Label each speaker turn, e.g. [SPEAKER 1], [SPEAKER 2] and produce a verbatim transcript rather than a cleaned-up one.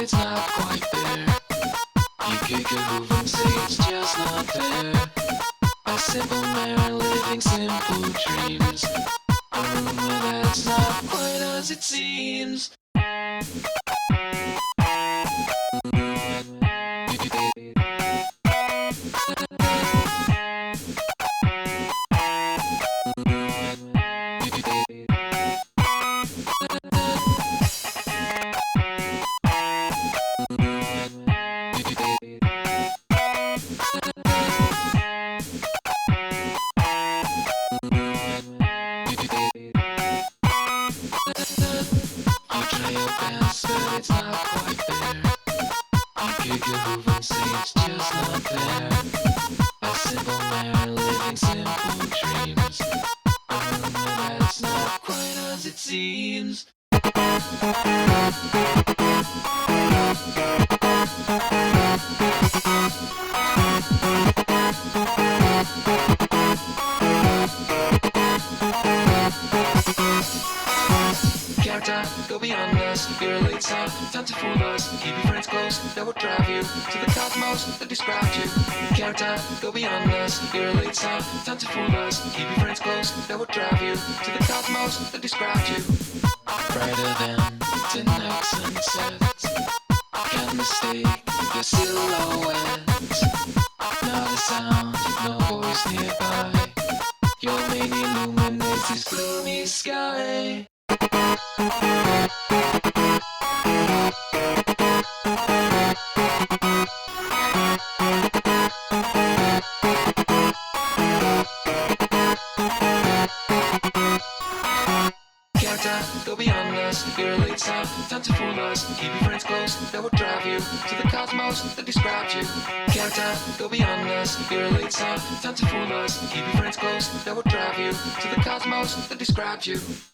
[SPEAKER 1] it's not quite there. You kick a hoof and say it's just not there. A simple man living simple dreams. A rumor that's not quite as it seems. You try your best, but it's not quite there. You kick your hoof and say it's just not there. A simple man living simple dreams. A rumor that's not quite as it seems. Character, go beyond us. You're a late star, time to fool us. Keep your friends close, that will drive you to the cosmos that described you. Character, go beyond us. You're a late star, time to fool us. Keep your friends close, that will drive you to the cosmos that described you. Brighter than tonight's sunsets. Can't mistake your silhouette. Not a sound, no voice nearby. Your main illuminates this gloomy sky. Character, go beyond us. You're a late star, time to fool us. Keep your friends close, that will drive you to the cosmos that described you. Character, go beyond us. You're a late star, time to fool us. Keep your friends close, that will drive you to the cosmos that described you.